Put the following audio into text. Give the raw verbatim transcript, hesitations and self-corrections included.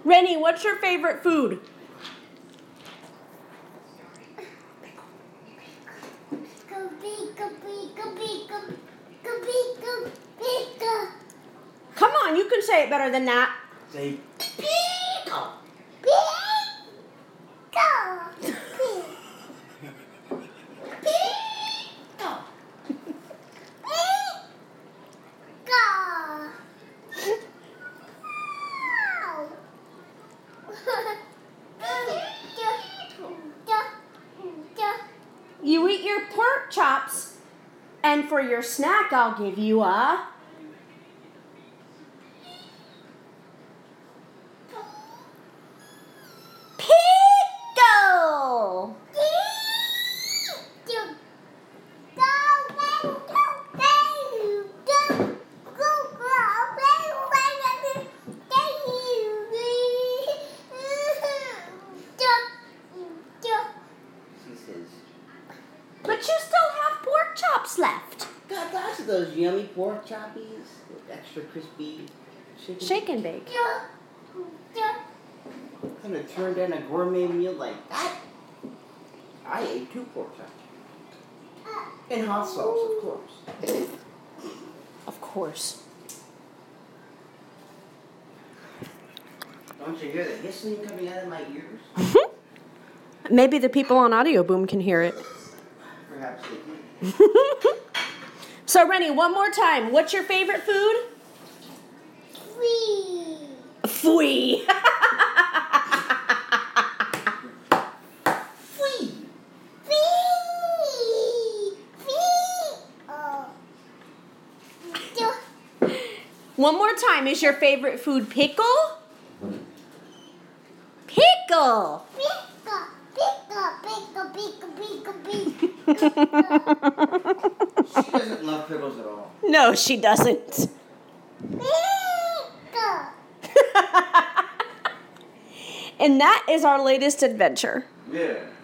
Rennie, what's your favorite food? Come on, you can say it better than that. Say Pickle. You eat your pork chops, and for your snack, I'll give you a... pickle! But you still have pork chops left. got lots of those yummy pork choppies, extra crispy chicken. Shake and bake. Kind of turned in a gourmet meal like that. I ate two pork chops. And hot sauce, of course. Of course. Don't you hear the hissing coming out of my ears? Maybe the people on Audio Boom can hear it. Perhaps they can. So, Rennie, one more time. What's your favorite food? Free. Fui. Free. One more time. Is your favorite food pickle? Pickle. She doesn't love pickles at all. No, she doesn't. And that is our latest adventure. Yeah.